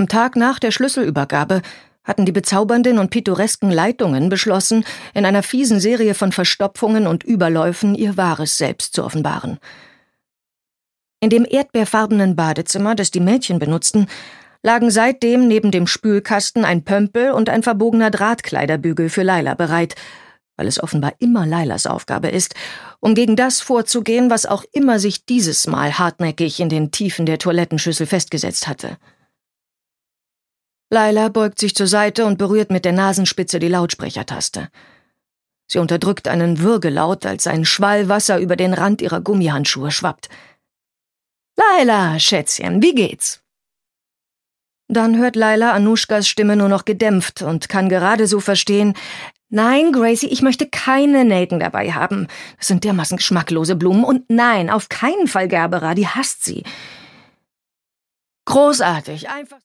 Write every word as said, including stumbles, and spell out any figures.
Am Tag nach der Schlüsselübergabe hatten die bezaubernden und pittoresken Leitungen beschlossen, in einer fiesen Serie von Verstopfungen und Überläufen ihr wahres Selbst zu offenbaren. In dem erdbeerfarbenen Badezimmer, das die Mädchen benutzten, lagen seitdem neben dem Spülkasten ein Pömpel und ein verbogener Drahtkleiderbügel für Laila bereit, weil es offenbar immer Lailas Aufgabe ist, um gegen das vorzugehen, was auch immer sich dieses Mal hartnäckig in den Tiefen der Toilettenschüssel festgesetzt hatte. Laila beugt sich zur Seite und berührt mit der Nasenspitze die Lautsprechertaste. Sie unterdrückt einen Würgelaut, als ein Schwall Wasser über den Rand ihrer Gummihandschuhe schwappt. »Laila, Schätzchen, wie geht's?« Dann hört Laila Anushkas Stimme nur noch gedämpft und kann gerade so verstehen: »Nein, Gracie, ich möchte keine Nelken dabei haben. Das sind dermaßen geschmacklose Blumen. Und nein, auf keinen Fall Gerbera, die hasst sie.« »Großartig, einfach...«